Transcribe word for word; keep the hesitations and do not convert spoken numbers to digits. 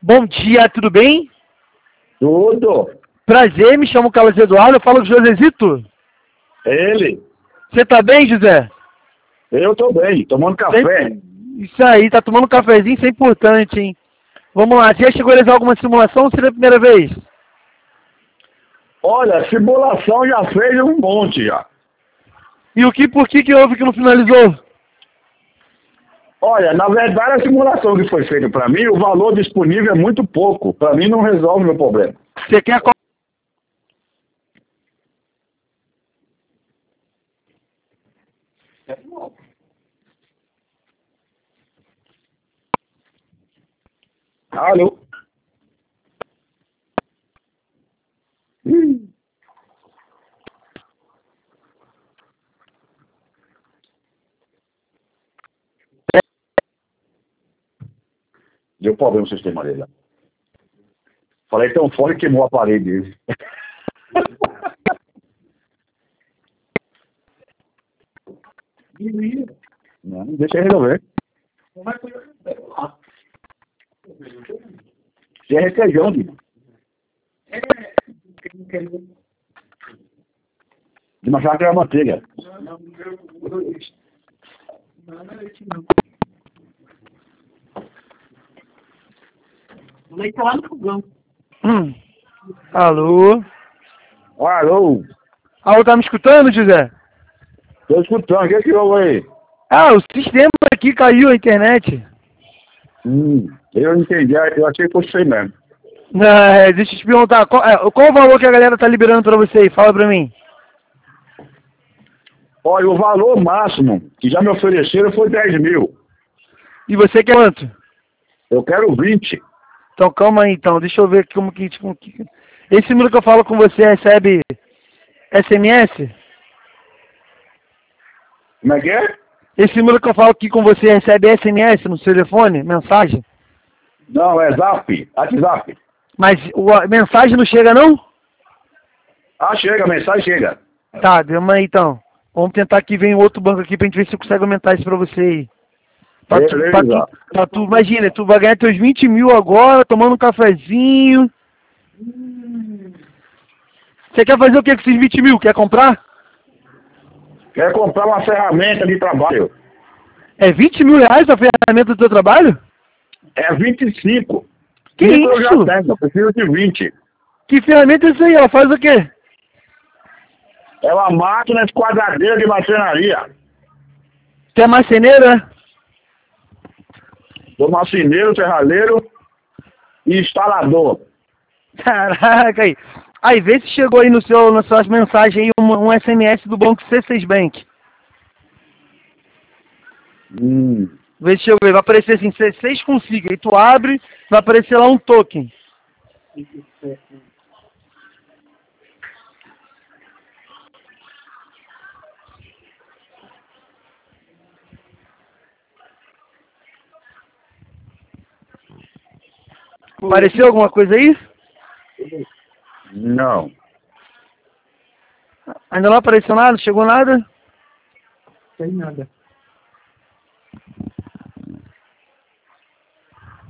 Bom dia, tudo bem? Tudo. Prazer, me chamo Carlos Eduardo, eu falo com o Josezito. Ele. Você tá bem, José? Eu tô bem, tomando café. Sempre... Isso aí, tá tomando um cafezinho, isso é importante, hein? Vamos lá, você já chegou a realizar alguma simulação ou seria a primeira vez? Olha, simulação já fez um monte já. E o que, por que que houve que não finalizou? Olha, na verdade a simulação que foi feita para mim, o valor disponível é muito pouco. Para mim não resolve meu problema. Você quer... Alô? Hum. Deu problema no sistema dele lá. Falei tão forte que queimou a parede dele. Não, deixa ele resolver. Se é requeijão, Dino. De machar que era manteiga. O leite tá lá no fogão. Hum. Alô? Alô? Alô, tá me escutando, José? Tô escutando, o que é que houve aí? Ah, o sistema aqui caiu, a internet. Hum, eu entendi, eu achei que fosse isso aí mesmo. Ah, deixa eu te perguntar, qual, é, qual o valor que a galera tá liberando pra você aí? Fala pra mim. Olha, o valor máximo que já me ofereceram foi dez mil. E você quer quanto? Eu quero vinte. Então calma aí, então, deixa eu ver aqui como que... Tipo, que... Esse número que eu falo com você recebe S M S? Como é que é? Esse número que eu falo aqui com você recebe S M S no seu telefone? Mensagem? Não, é Zap, WhatsApp. Mas o, a mensagem não chega, não? Ah, chega, a mensagem chega. Tá, deu aí então. Vamos tentar aqui, vem outro banco aqui pra gente ver se eu consigo aumentar isso pra você aí. Pra tu, pra tu, pra tu, imagina, tu vai ganhar teus vinte mil agora, tomando um cafezinho. Você quer fazer o que com esses vinte mil? Quer comprar? Quer comprar uma ferramenta de trabalho. É vinte mil reais a ferramenta do teu trabalho? É vinte e cinco. Que isso? isso? Eu já tenho, eu preciso de vinte. Que ferramenta é isso aí? Ela faz o quê? É uma máquina esquadradeira de marcenaria. Você é marceneiro, é? Sou marceneiro, serralheiro e instalador. Caraca, aí. Aí, vê se chegou aí no seu, nas suas mensagens aí um, um S M S do banco C seis Bank. Hum. Vê se chegou aí. Vai aparecer assim, C seis consiga. Aí tu abre, vai aparecer lá um token. Apareceu alguma coisa aí? Não. Ainda não apareceu nada? Chegou nada? Tem nada.